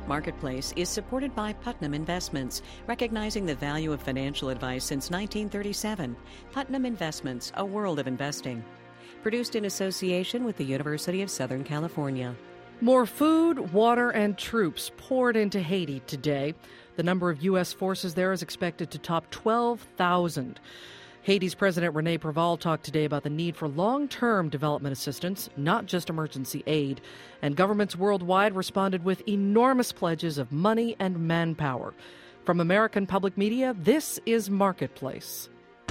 Marketplace is supported by Putnam Investments, recognizing the value of financial advice since 1937. Putnam Investments, a world of investing. Produced in association with the University of Southern California. More food, water, and troops poured into Haiti today. The number of U.S. forces there is expected to top 12,000. Haiti's President René Préval talked today about the need for long-term development assistance, not just emergency aid. And governments worldwide responded with enormous pledges of money and manpower. From American Public Media, this is Marketplace.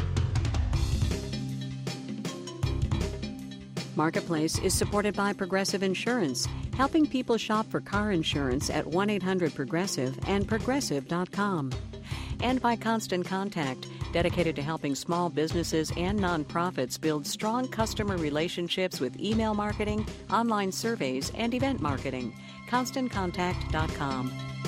Marketplace is supported by Progressive Insurance, helping people shop for car insurance at 1-800-PROGRESSIVE and Progressive.com. And by Constant Contact, dedicated to helping small businesses and nonprofits build strong customer relationships with email marketing, online surveys, and event marketing. ConstantContact.com.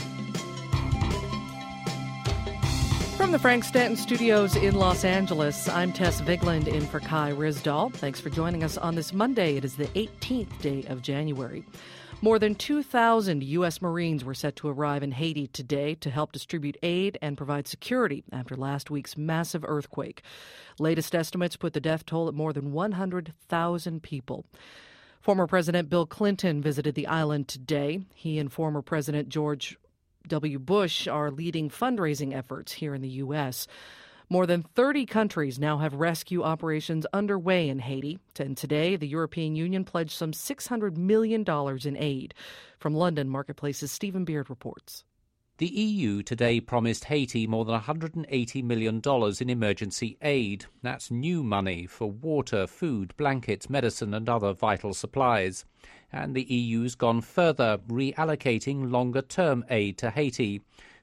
From the Frank Stanton Studios in Los Angeles, I'm Tess Vigland in for Kai Ryssdal. Thanks for joining us on this Monday. It is the 18th day of January. More than 2,000 U.S. Marines were set to arrive in Haiti today to help distribute aid and provide security after last week's massive earthquake. Latest estimates put the death toll at more than 100,000 people. Former President Bill Clinton visited the island today. He and former President George W. Bush are leading fundraising efforts here in the U.S. More than 30 countries now have rescue operations underway in Haiti. And today, the European Union pledged some $600 million in aid. From London, Marketplace's Stephen Beard reports. The EU today promised Haiti more than $180 million in emergency aid. That's new money for water, food, blankets, medicine and other vital supplies. And the EU's gone further, reallocating longer-term aid to Haiti.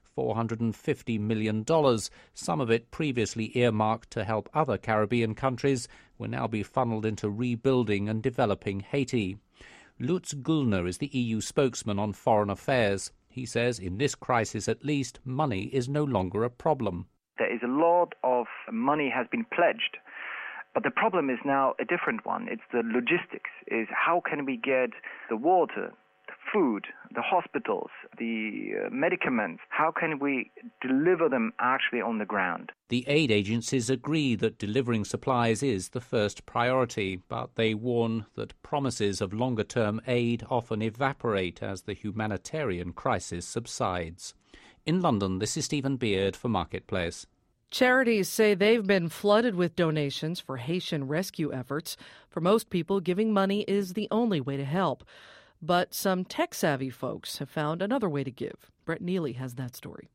$450 million, some of it previously earmarked to help other Caribbean countries, will now be funneled into rebuilding and developing Haiti. Lutz Güllner is the EU spokesman on foreign affairs. He says in this crisis at least, money is no longer a problem. There is a lot of money has been pledged, but the problem is now a different one. It's the logistics, is how can we get the water, the food, the hospitals, the medicaments, how can we deliver them actually on the ground? The aid agencies agree that delivering supplies is the first priority, but they warn that promises of longer-term aid often evaporate as the humanitarian crisis subsides. In London, this is Stephen Beard for Marketplace. Charities say they've been flooded with donations for Haitian rescue efforts. For most people, giving money is the only way to help. But some tech-savvy folks have found another way to give. Brett Neely has that story.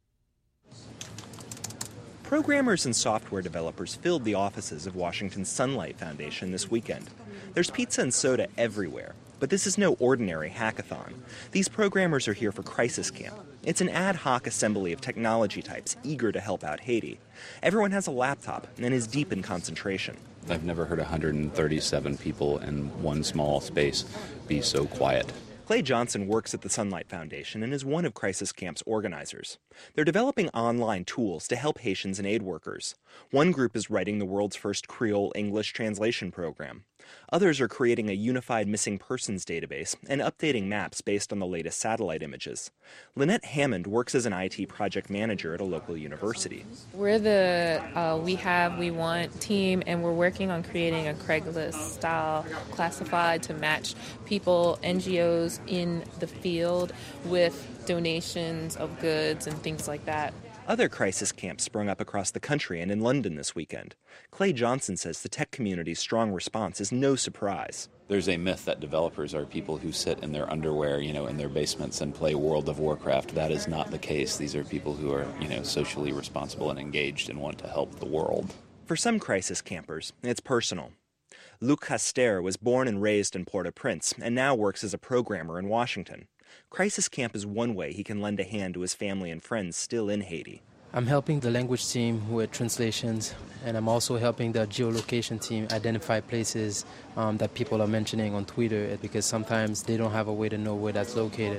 Programmers and software developers filled the offices of Washington's Sunlight Foundation this weekend. There's pizza and soda everywhere, but this is no ordinary hackathon. These programmers are here for Crisis Camp. It's an ad hoc assembly of technology types eager to help out Haiti. Everyone has a laptop and is deep in concentration. I've never heard 137 people in one small space be so quiet. Clay Johnson works at the Sunlight Foundation and is one of Crisis Camp's organizers. They're developing online tools to help Haitians and aid workers. One group is writing the world's first Creole English translation program. Others are creating a unified missing persons database and updating maps based on the latest satellite images. Lynette Hammond works as an IT project manager at a local university. We're the We Want team, and we're working on creating a Craigslist-style classified to match people, NGOs in the field with donations of goods and things like that. Other crisis camps sprung up across the country and in London this weekend. Clay Johnson says the tech community's strong response is no surprise. There's a myth that developers are people who sit in their underwear, in their basements and play World of Warcraft. That is not the case. These are people who are, socially responsible and engaged and want to help the world. For some crisis campers, it's personal. Luc Caster was born and raised in Port-au-Prince and now works as a programmer in Washington. Crisis Camp is one way he can lend a hand to his family and friends still in Haiti. I'm helping the language team with translations, and I'm also helping the geolocation team identify places that people are mentioning on Twitter, because sometimes they don't have a way to know where that's located.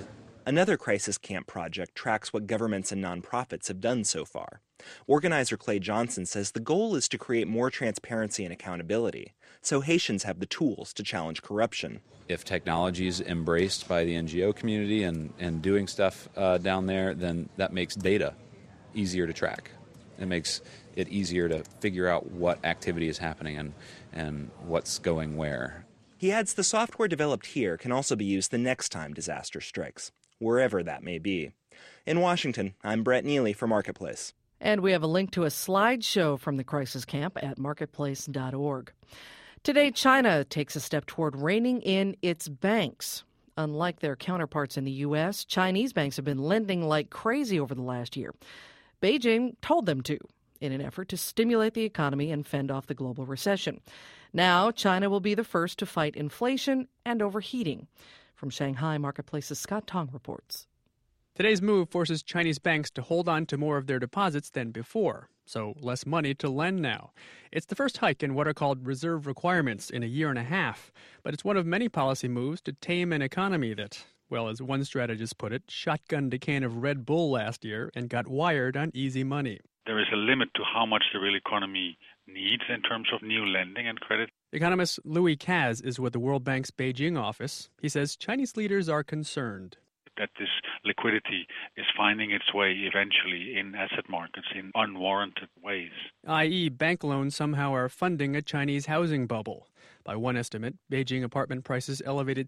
Another crisis camp project tracks what governments and nonprofits have done so far. Organizer Clay Johnson says the goal is to create more transparency and accountability, so Haitians have the tools to challenge corruption. If technology is embraced by the NGO community and doing stuff down there, then that makes data easier to track. It makes it easier to figure out what activity is happening and what's going where. He adds the software developed here can also be used the next time disaster strikes, wherever that may be. In Washington, I'm Brett Neely for Marketplace. And we have a link to a slideshow from the crisis camp at marketplace.org. Today, China takes a step toward reining in its banks. Unlike their counterparts in the U.S., Chinese banks have been lending like crazy over the last year. Beijing told them to, in an effort to stimulate the economy and fend off the global recession. Now, China will be the first to fight inflation and overheating. From Shanghai, Marketplace's Scott Tong reports. Today's move forces Chinese banks to hold on to more of their deposits than before, so less money to lend now. It's the first hike in what are called reserve requirements in a year and a half, but it's one of many policy moves to tame an economy that, well, as one strategist put it, shotgunned a can of Red Bull last year and got wired on easy money. There is a limit to how much the real economy needs in terms of new lending and credit. Economist Louis Kaz is with the World Bank's Beijing office. He says Chinese leaders are concerned that this liquidity is finding its way eventually in asset markets in unwarranted ways. i.e., bank loans somehow are funding a Chinese housing bubble. By one estimate, Beijing apartment prices elevated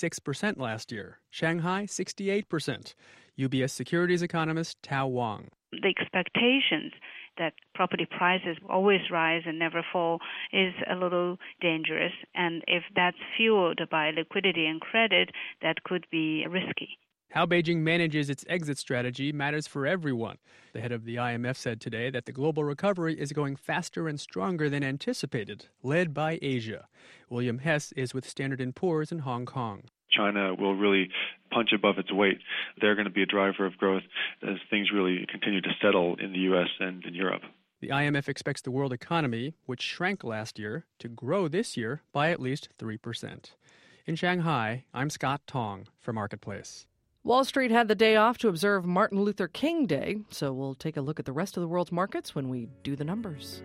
66% last year. Shanghai, 68%. UBS securities economist Tao Wang. The expectations that property prices always rise and never fall is a little dangerous. And if that's fueled by liquidity and credit, that could be risky. How Beijing manages its exit strategy matters for everyone. The head of the IMF said today that the global recovery is going faster and stronger than anticipated, led by Asia. William Hess is with Standard & Poor's in Hong Kong. China will really punch above its weight. They're going to be a driver of growth as things really continue to settle in the U.S. and in Europe. The IMF expects the world economy, which shrank last year, to grow this year by at least 3%. In Shanghai, I'm Scott Tong for Marketplace. Wall Street had the day off to observe Martin Luther King Day, so we'll take a look at the rest of the world's markets when we do the numbers.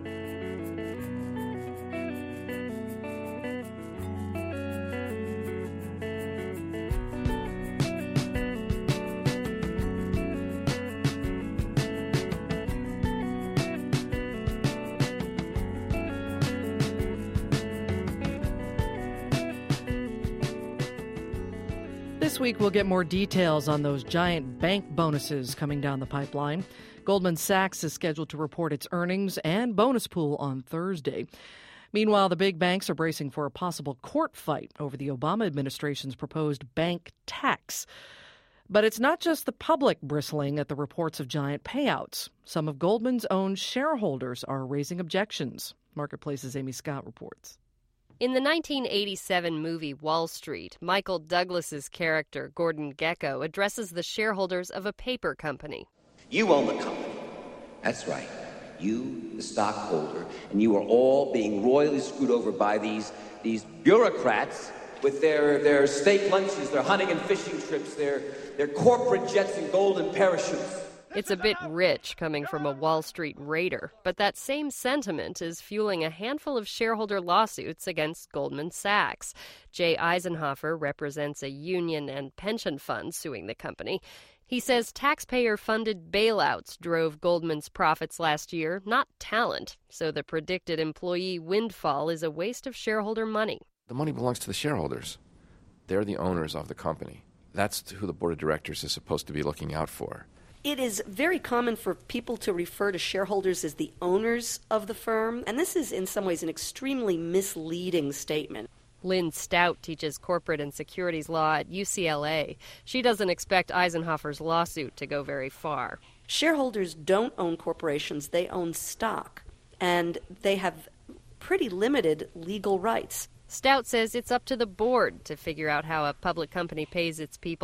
This week, we'll get more details on those giant bank bonuses coming down the pipeline. Goldman Sachs is scheduled to report its earnings and bonus pool on Thursday. Meanwhile, the big banks are bracing for a possible court fight over the Obama administration's proposed bank tax. But it's not just the public bristling at the reports of giant payouts. Some of Goldman's own shareholders are raising objections. Marketplace's Amy Scott reports. In the 1987 movie Wall Street, Michael Douglas's character, Gordon Gekko, addresses the shareholders of a paper company. You own the company. That's right. You, the stockholder, and you are all being royally screwed over by these bureaucrats with their steak lunches, their hunting and fishing trips, their corporate jets and golden parachutes. It's a bit rich coming from a Wall Street raider, but that same sentiment is fueling a handful of shareholder lawsuits against Goldman Sachs. Jay Eisenhofer represents a union and pension fund suing the company. He says taxpayer-funded bailouts drove Goldman's profits last year, not talent, so the predicted employee windfall is a waste of shareholder money. The money belongs to the shareholders. They're the owners of the company. That's who the board of directors is supposed to be looking out for. It is very common for people to refer to shareholders as the owners of the firm, and this is in some ways an extremely misleading statement. Lynn Stout teaches corporate and securities law at UCLA. She doesn't expect Eisenhofer's lawsuit to go very far. Shareholders don't own corporations, they own stock, and they have pretty limited legal rights. Stout says it's up to the board to figure out how a public company pays its people.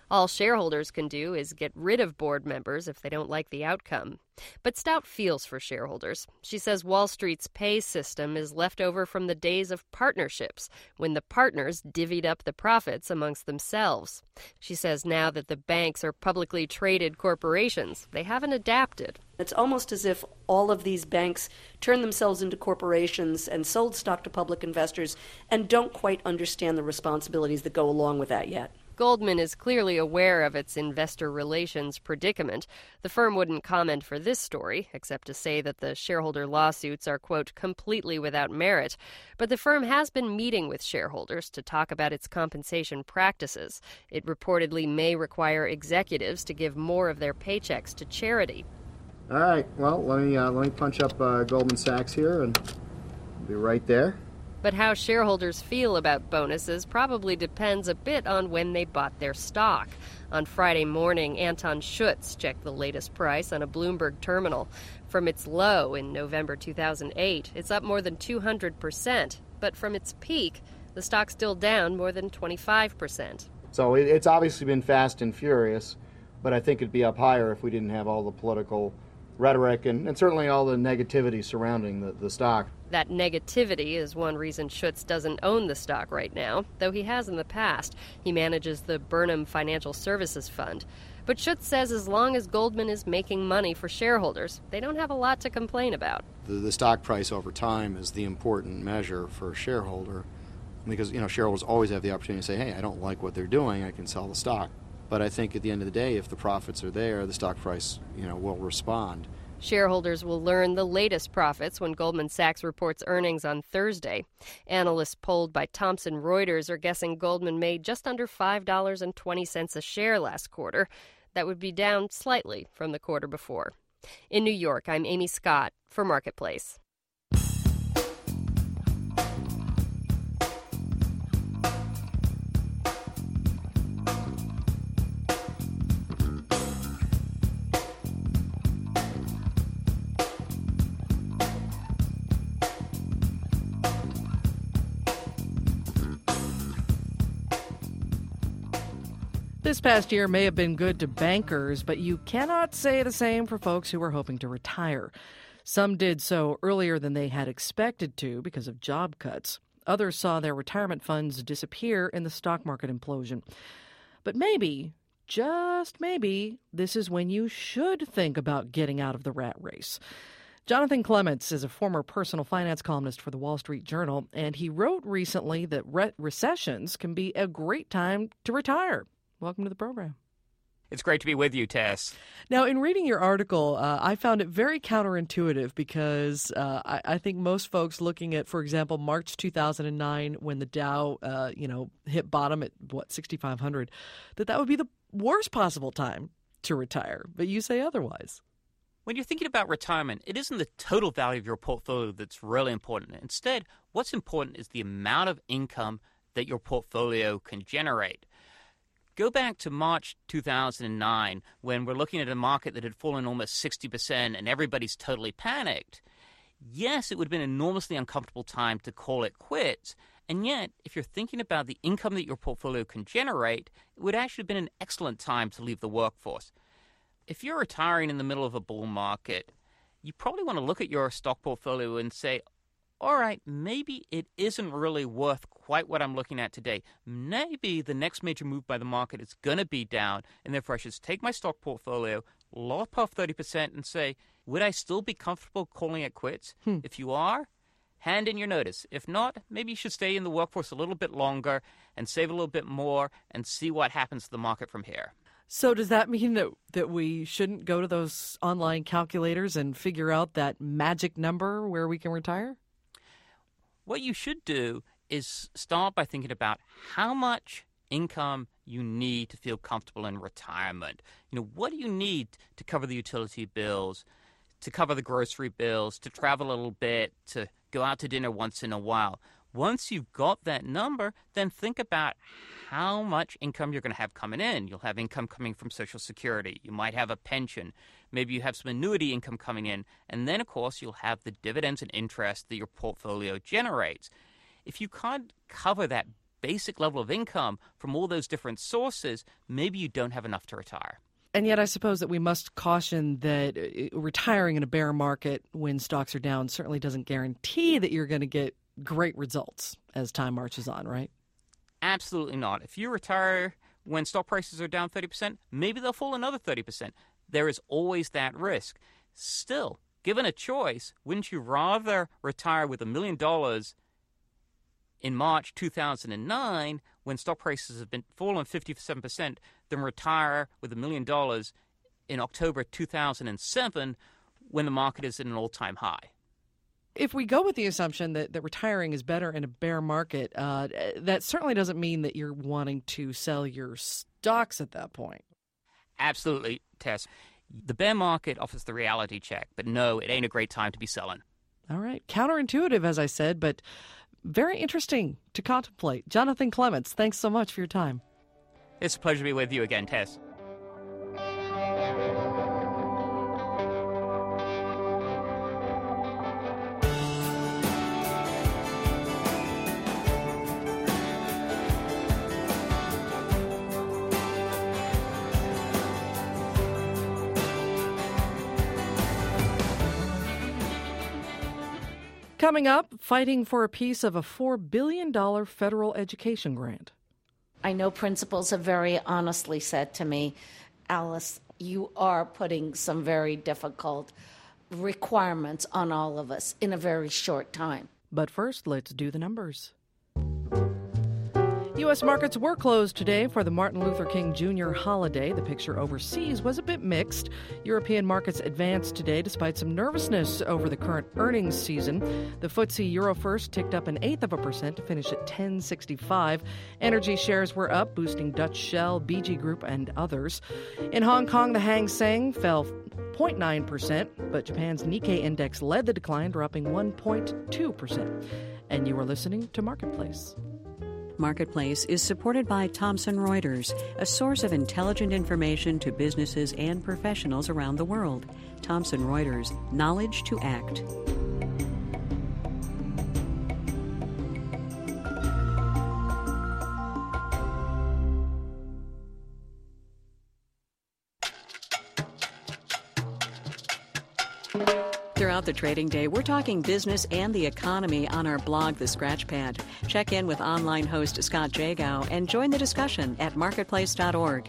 All shareholders can do is get rid of board members if they don't like the outcome. But Stout feels for shareholders. She says Wall Street's pay system is left over from the days of partnerships, when the partners divvied up the profits amongst themselves. She says now that the banks are publicly traded corporations, they haven't adapted. It's almost as if all of these banks turned themselves into corporations and sold stock to public investors and don't quite understand the responsibilities that go along with that yet. Goldman is clearly aware of its investor relations predicament. The firm wouldn't comment for this story, except to say that the shareholder lawsuits are, quote, completely without merit. But the firm has been meeting with shareholders to talk about its compensation practices. It reportedly may require executives to give more of their paychecks to charity. All right, well, let me punch up Goldman Sachs here, and I'll be right there. But how shareholders feel about bonuses probably depends a bit on when they bought their stock. On Friday morning, Anton Schutz checked the latest price on a Bloomberg terminal. From its low in November 2008, it's up more than 200%. But from its peak, the stock's still down more than 25%. So it's obviously been fast and furious, but I think it'd be up higher if we didn't have all the political rhetoric and certainly all the negativity surrounding the stock. That negativity is one reason Schutz doesn't own the stock right now, though he has in the past. He manages the Burnham Financial Services Fund. But Schutz says as long as Goldman is making money for shareholders, they don't have a lot to complain about. The stock price over time is the important measure for a shareholder because, shareholders always have the opportunity to say, hey, I don't like what they're doing, I can sell the stock. But I think at the end of the day, if the profits are there, the stock price, will respond. Shareholders will learn the latest profits when Goldman Sachs reports earnings on Thursday. Analysts polled by Thomson Reuters are guessing Goldman made just under $5.20 a share last quarter. That would be down slightly from the quarter before. In New York, I'm Amy Scott for Marketplace. This past year may have been good to bankers, but you cannot say the same for folks who were hoping to retire. Some did so earlier than they had expected to because of job cuts. Others saw their retirement funds disappear in the stock market implosion. But maybe, just maybe, this is when you should think about getting out of the rat race. Jonathan Clements is a former personal finance columnist for the Wall Street Journal, and he wrote recently that recessions can be a great time to retire. Welcome to the program. It's great to be with you, Tess. Now, in reading your article, I found it very counterintuitive because I think most folks looking at, for example, March 2009, when the Dow, hit bottom at, 6,500, that would be the worst possible time to retire. But you say otherwise. When you're thinking about retirement, it isn't the total value of your portfolio that's really important. Instead, what's important is the amount of income that your portfolio can generate. Go back to March 2009, when we're looking at a market that had fallen almost 60% and everybody's totally panicked. Yes, it would have been an enormously uncomfortable time to call it quits. And yet, if you're thinking about the income that your portfolio can generate, it would actually have been an excellent time to leave the workforce. If you're retiring in the middle of a bull market, you probably want to look at your stock portfolio and say, all right, maybe it isn't really worth quite what I'm looking at today. Maybe the next major move by the market is going to be down, and therefore I should take my stock portfolio, lop off 30%, and say, would I still be comfortable calling it quits? If you are, hand in your notice. If not, maybe you should stay in the workforce a little bit longer and save a little bit more and see what happens to the market from here. So does that mean that we shouldn't go to those online calculators and figure out that magic number where we can retire? What you should do is start by thinking about how much income you need to feel comfortable in retirement. What do you need to cover the utility bills, to cover the grocery bills, to travel a little bit, to go out to dinner once in a while? Once you've got that number, then think about how much income you're going to have coming in. You'll have income coming from Social Security. You might have a pension. Maybe you have some annuity income coming in. And then, of course, you'll have the dividends and interest that your portfolio generates. If you can't cover that basic level of income from all those different sources, maybe you don't have enough to retire. And yet I suppose that we must caution that retiring in a bear market when stocks are down certainly doesn't guarantee that you're going to get great results as time marches on, right? Absolutely not. If you retire when stock prices are down 30%, maybe they'll fall another 30%. There is always that risk. Still, given a choice, wouldn't you rather retire with $1 million in March 2009 when stock prices have been fallen 57% than retire with $1 million in October 2007 when the market is at an all-time high? If we go with the assumption that retiring is better in a bear market, that certainly doesn't mean that you're wanting to sell your stocks at that point. Absolutely, Tess. The bear market offers the reality check, but no, it ain't a great time to be selling. All right. Counterintuitive, as I said, but very interesting to contemplate. Jonathan Clements, thanks so much for your time. It's a pleasure to be with you again, Tess. Coming up, fighting for a piece of a $4 billion federal education grant. I know principals have very honestly said to me, Alice, you are putting some very difficult requirements on all of us in a very short time. But first, let's do the numbers. U.S. markets were closed today for the Martin Luther King Jr. holiday. The picture overseas was a bit mixed. European markets advanced today despite some nervousness over the current earnings season. The FTSE Euro First ticked up 0.8% to finish at 1065. Energy shares were up, boosting Dutch Shell, BG Group, and others. In Hong Kong, the Hang Seng fell 0.9%, but Japan's Nikkei index led the decline, dropping 1.2%. And you are listening to Marketplace. Marketplace is supported by Thomson Reuters, a source of intelligent information to businesses and professionals around the world. Thomson Reuters, knowledge to act. Throughout the trading day, we're talking business and the economy on our blog, The Scratchpad. Check in with online host Scott Jagow and join the discussion at marketplace.org.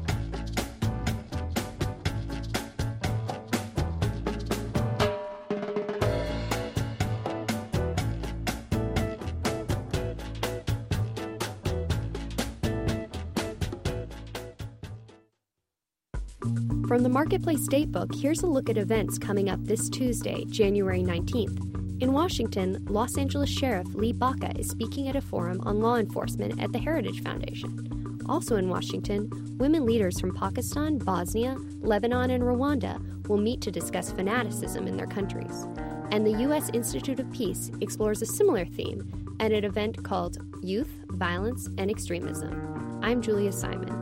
From the Marketplace Datebook, here's a look at events coming up this Tuesday, January 19th. In Washington, Los Angeles Sheriff Lee Baca is speaking at a forum on law enforcement at the Heritage Foundation. Also in Washington, women leaders from Pakistan, Bosnia, Lebanon, and Rwanda will meet to discuss fanaticism in their countries. And the U.S. Institute of Peace explores a similar theme at an event called Youth, Violence, and Extremism. I'm Julia Simon.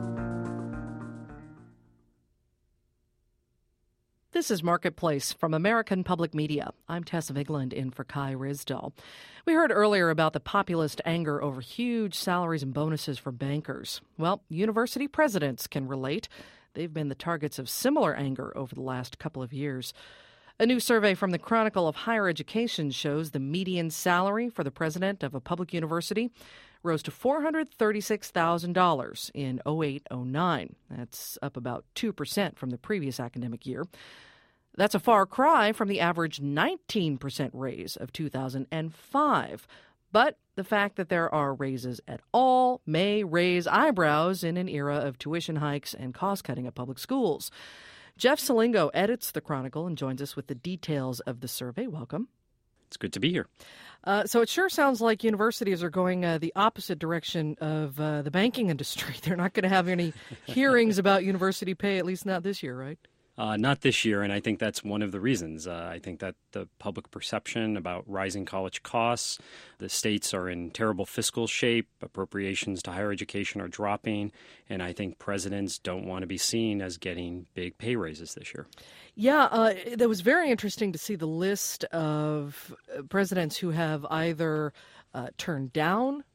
This is Marketplace from American Public Media. I'm Tess Vigland in for Kai Risdall. We heard earlier about the populist anger over huge salaries and bonuses for bankers. Well, university presidents can relate. They've been the targets of similar anger over the last couple of years. A new survey from the Chronicle of Higher Education shows the median salary for the president of a public university rose to $436,000 in 08-09. That's up about 2% from the previous academic year. That's a far cry from the average 19% raise of 2005. But the fact that there are raises at all may raise eyebrows in an era of tuition hikes and cost-cutting at public schools. Jeff Salingo edits the Chronicle and joins us with the details of the survey. Welcome. It's good to be here. So it sure sounds like universities are going the opposite direction of the banking industry. They're not going to have any hearings about university pay, at least not this year, right? Not this year, and I think that's one of the reasons. I think that the public perception about rising college costs, the states are in terrible fiscal shape, appropriations to higher education are dropping, and I think presidents don't want to be seen as getting big pay raises this year. Yeah, that was very interesting to see the list of presidents who have either turned down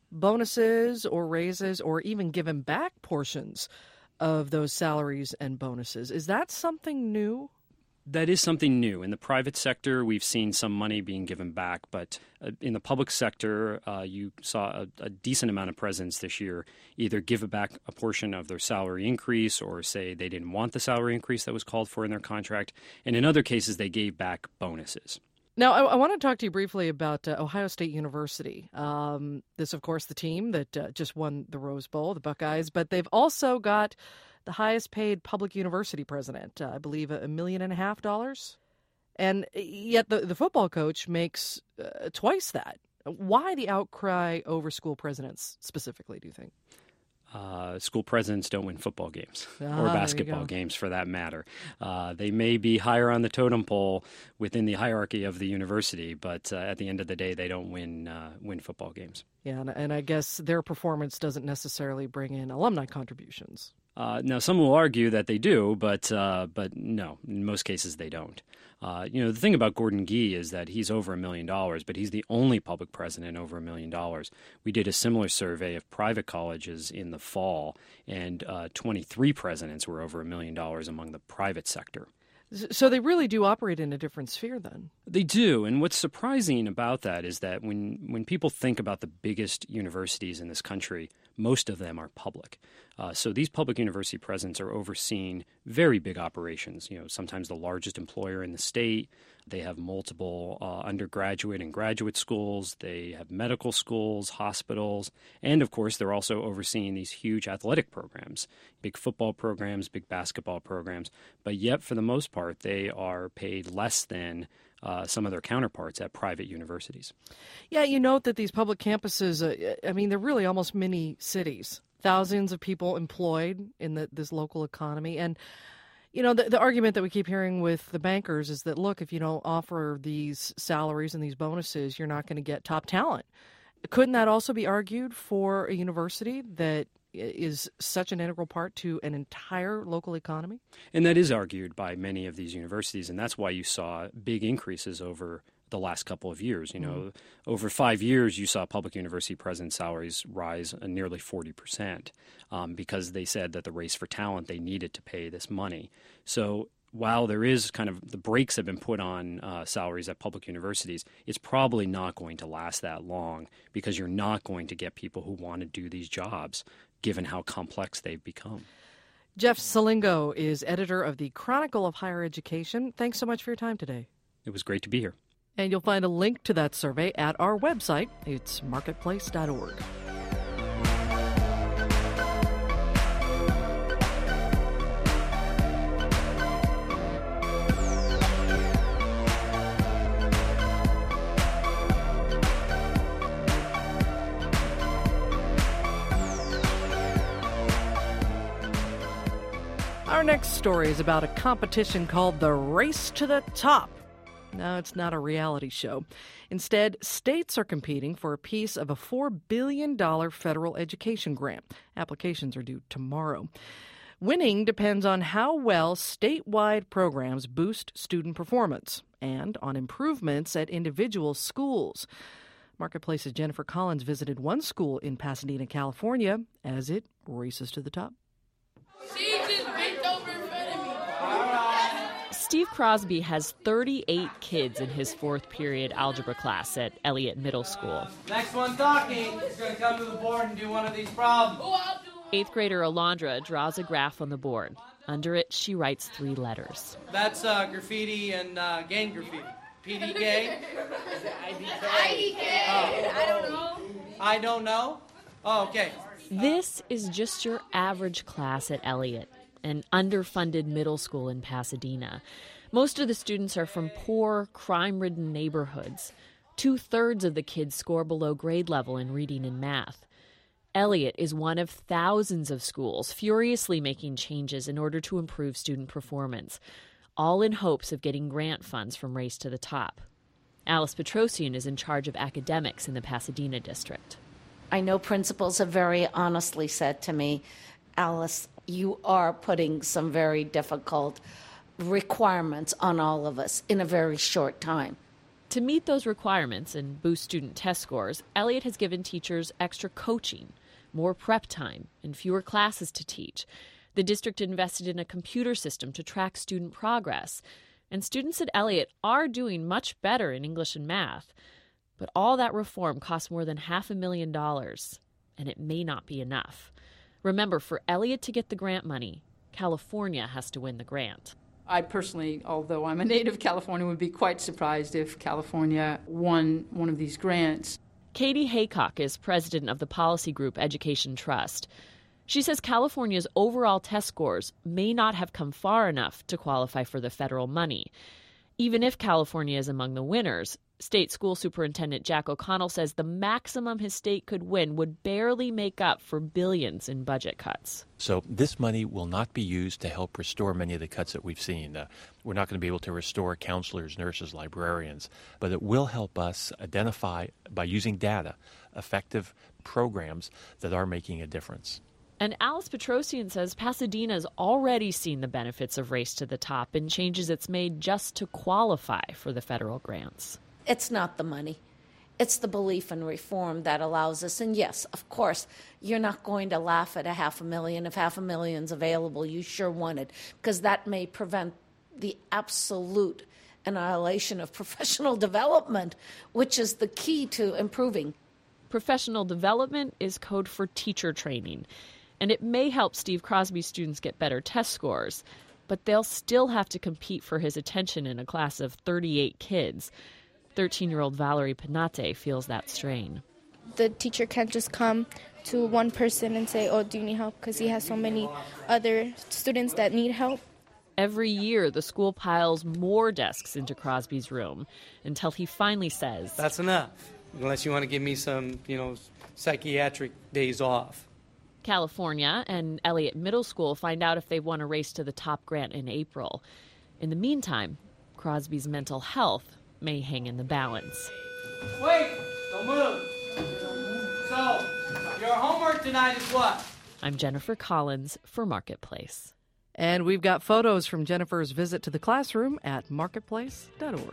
bonuses or raises or even given back portions of those salaries and bonuses. Is that something new? That is something new. In the private sector, we've seen some money being given back, but in the public sector, you saw a decent amount of presidents this year either give back a portion of their salary increase or say they didn't want the salary increase that was called for in their contract. And in other cases, they gave back bonuses. Now, I want to talk to you briefly about Ohio State University. This, of course, the team that just won the Rose Bowl, the Buckeyes, but they've also got the highest paid public university president, I believe $1.5 million. And yet the football coach makes twice that. Why the outcry over school presidents specifically, do you think? School presidents don't win football games or basketball games for that matter. They may be higher on the totem pole within the hierarchy of the university, but at the end of the day, they don't win football games. Yeah, and I guess their performance doesn't necessarily bring in alumni contributions. Now, some will argue that they do, but no, in most cases they don't. The thing about Gordon Gee is that he's over $1 million, but he's the only public president over $1 million. We did a similar survey of private colleges in the fall, and 23 presidents were over $1 million among the private sector. So they really do operate in a different sphere then? They do, and what's surprising about that is that when people think about the biggest universities in this country, most of them are public. So these public university presidents are overseeing very big operations, sometimes the largest employer in the state. They have multiple undergraduate and graduate schools. They have medical schools, hospitals, and of course they're also overseeing these huge athletic programs, big football programs, big basketball programs. But yet, for the most part, they are paid less than some of their counterparts at private universities. Yeah, you note that these public campuses, they're really almost mini cities. Thousands of people employed in this local economy. And, the argument that we keep hearing with the bankers is that, look, if you don't offer these salaries and these bonuses, you're not going to get top talent. Couldn't that also be argued for a university that is such an integral part to an entire local economy? And that is argued by many of these universities, and that's why you saw big increases over the last couple of years. Over 5 years, you saw public university president salaries rise nearly 40% because they said that the race for talent, they needed to pay this money. So while there is kind of the brakes have been put on salaries at public universities, it's probably not going to last that long because you're not going to get people who want to do these jobs, given how complex they've become. Jeff Salingo is editor of the Chronicle of Higher Education. Thanks so much for your time today. It was great to be here. And you'll find a link to that survey at our website. It's marketplace.org. Our next story is about a competition called the Race to the Top. No, it's not a reality show. Instead, states are competing for a piece of a $4 billion federal education grant. Applications are due tomorrow. Winning depends on how well statewide programs boost student performance and on improvements at individual schools. Marketplace's Jennifer Collins visited one school in Pasadena, California, as it races to the top. She just bent over in front of me. Steve Crosby has 38 kids in his fourth period algebra class at Elliott Middle School. Next one talking is going to come to the board and do one of these problems. Eighth grader Alondra draws a graph on the board. Under it, she writes 3 letters. That's graffiti and gang graffiti. PDK? Is it IDK? IDK. Oh. I don't know. I don't know? Oh, okay. This is just your average class at Elliott, an underfunded middle school in Pasadena. Most of the students are from poor, crime-ridden neighborhoods. 2/3 of the kids score below grade level in reading and math. Elliott is one of thousands of schools furiously making changes in order to improve student performance, all in hopes of getting grant funds from Race to the Top. Alice Petrosian is in charge of academics in the Pasadena district. I know principals have very honestly said to me, Alice, you are putting some very difficult requirements on all of us in a very short time. To meet those requirements and boost student test scores, Elliott has given teachers extra coaching, more prep time, and fewer classes to teach. The district invested in a computer system to track student progress. And students at Elliott are doing much better in English and math. But all that reform costs more than $500,000, and it may not be enough. Remember, for Elliott to get the grant money, California has to win the grant. I personally, although I'm a native Californian, would be quite surprised if California won one of these grants. Katie Haycock is president of the policy group Education Trust. She says California's overall test scores may not have come far enough to qualify for the federal money. Even if California is among the winners, State School Superintendent Jack O'Connell says the maximum his state could win would barely make up for billions in budget cuts. So this money will not be used to help restore many of the cuts that we've seen. We're not going to be able to restore counselors, nurses, librarians, but it will help us identify, by using data, effective programs that are making a difference. And Alice Petrosian says Pasadena's already seen the benefits of Race to the Top in changes it's made just to qualify for the federal grants. It's not the money. It's the belief in reform that allows us. And yes, of course, you're not going to laugh at $500,000. If $500,000's available, you sure want it, because that may prevent the absolute annihilation of professional development, which is the key to improving. Professional development is code for teacher training. And it may help Steve Crosby's students get better test scores, but they'll still have to compete for his attention in a class of 38 kids. 13-year-old Valerie Panate feels that strain. The teacher can't just come to one person and say, oh, do you need help? Because he has so many other students that need help. Every year, the school piles more desks into Crosby's room until he finally says, that's enough, unless you want to give me some, psychiatric days off. California and Elliott Middle School find out if they've won a Race to the Top grant in April. In the meantime, Crosby's mental health may hang in the balance. Wait! Don't move! So, your homework tonight is what? I'm Jennifer Collins for Marketplace. And we've got photos from Jennifer's visit to the classroom at marketplace.org.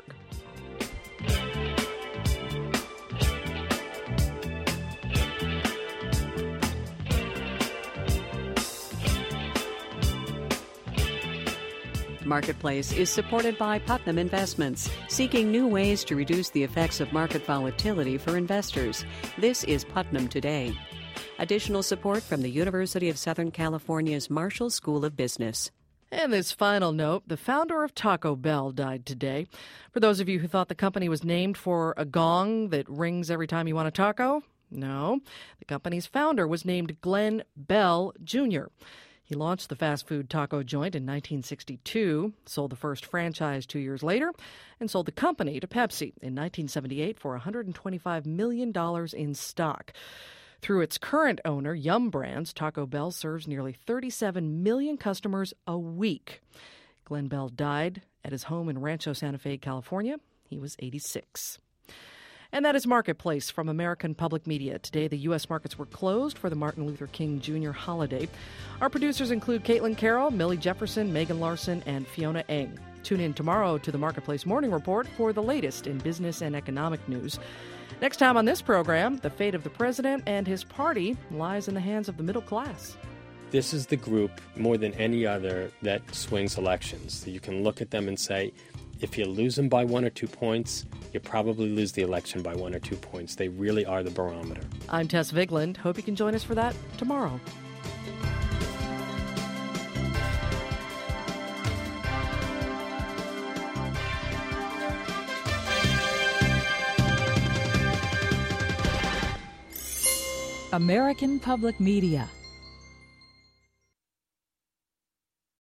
Marketplace is supported by Putnam Investments, seeking new ways to reduce the effects of market volatility for investors. This is Putnam Today. Additional support from the University of Southern California's Marshall School of Business. And this final note, the founder of Taco Bell died today. For those of you who thought the company was named for a gong that rings every time you want a taco, no. The company's founder was named Glenn Bell, Jr. He launched the fast food taco joint in 1962, sold the first franchise 2 years later, and sold the company to Pepsi in 1978 for $125 million in stock. Through its current owner, Yum Brands, Taco Bell serves nearly 37 million customers a week. Glenn Bell died at his home in Rancho Santa Fe, California. He was 86. And that is Marketplace from American Public Media. Today, the U.S. markets were closed for the Martin Luther King Jr. holiday. Our producers include Caitlin Carroll, Millie Jefferson, Megan Larson, and Fiona Eng. Tune in tomorrow to the Marketplace Morning Report for the latest in business and economic news. Next time on this program, the fate of the president and his party lies in the hands of the middle class. This is the group, more than any other, that swings elections. You can look at them and say, if you lose them by 1 or 2 points, you probably lose the election by 1 or 2 points. They really are the barometer. I'm Tess Vigland. Hope you can join us for that tomorrow. American Public Media